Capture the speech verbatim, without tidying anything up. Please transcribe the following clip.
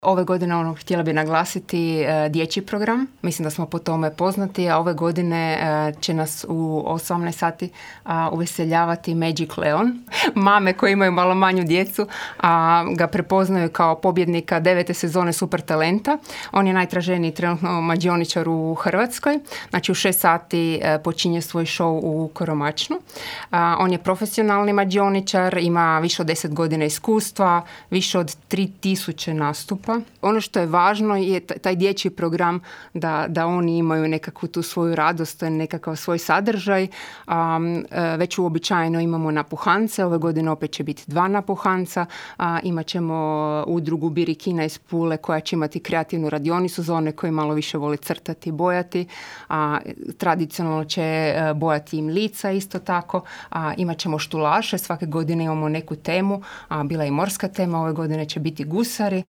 Ove godine ono, htjela bi naglasiti e, dječji program. Mislim da smo po tome poznati, a ove godine e, će nas u osamnaest sati a, uveseljavati Magic Leon. Mame koje imaju malo manju djecu a, ga prepoznaju kao pobjednika devete sezone Super talenta. On je najtraženiji trenutno mađioničar u Hrvatskoj. Znači u šest sati e, počinje svoj show u Koromačnu. A, on je profesionalni mađioničar, ima više od deset godina iskustva, više od tri tisuće nastupa. Ono što je važno je taj dječji program da, da oni imaju nekakvu tu svoju radost, nekakav svoj sadržaj. Um, već uobičajeno imamo napuhance, ove godine opet će biti dva napuhanca. A, imat ćemo udrugu Birikina iz Pule koja će imati kreativnu radionicu za one koji malo više vole crtati i bojati. A, tradicionalno će bojati im lica isto tako. A, imat ćemo štulaše, svake godine imamo neku temu. A, bila je i morska tema, ove godine će biti gusari.